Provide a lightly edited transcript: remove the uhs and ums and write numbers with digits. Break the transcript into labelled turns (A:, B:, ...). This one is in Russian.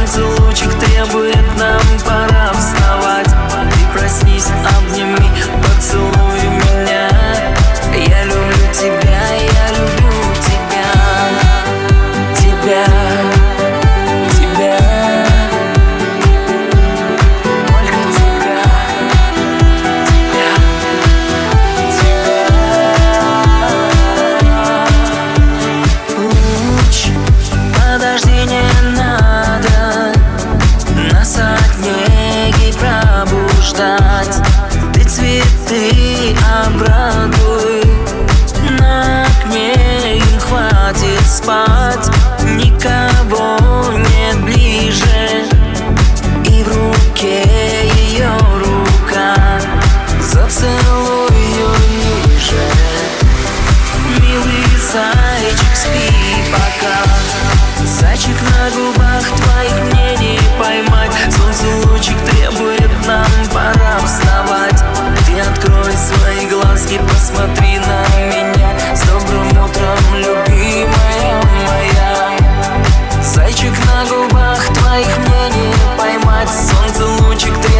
A: Солнце лучик требует, нам пора вставать. Ты проснись, обними, поцелуй меня. Я люблю тебя, я люблю тебя. Тебя, тебя, только тебя, тебя. Луч, подожди, не надо нас от неги пробуждать. Ты цветы обрадуй, на окне им хватит спать. Никого нет ближе, и в руке ее рука. Зацелуй ее ниже. Милый зайчик, спи пока. Зайчик, на губах твоих мне не поймать. Солнце лучик требует, нам пора вставать. Ты открой свои глазки, посмотри на меня. С добрым утром, любимая моя. Зайчик, на губах твоих мне не поймать. Солнце лучик требует.